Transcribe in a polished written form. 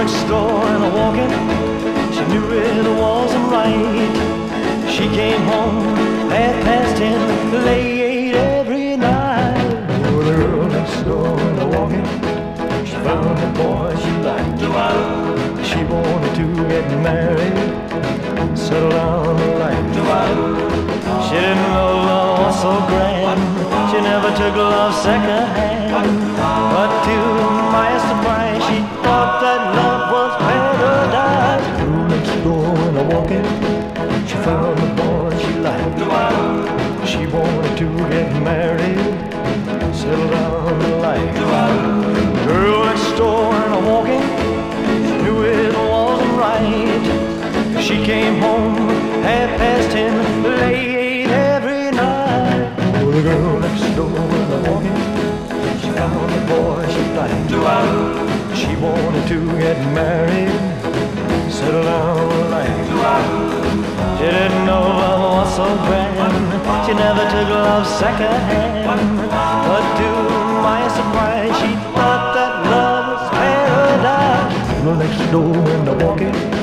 next door and a walking. She knew it wasn't right. She came home 10:30, late every night. Oh, the girl next door and a walking. She found a boy she liked. She wanted to get married, settle down in life. She didn't know love was so grand. She never took love second hand. But to my surprise, she thought that love was paradise. Girl next door and a walking. She found the boy she liked. She wanted to get married, settle down in life. Girl next door and a walking. She knew it wasn't right. She came home 10:30, late every night. Oh, the girl next door and a walking. She found the boy she liked. She wanted to get married, settle down in life. She didn't know love was so grand. She never took love second hand. But to my surprise, she thought that love was paradise. Girl next door and a walking.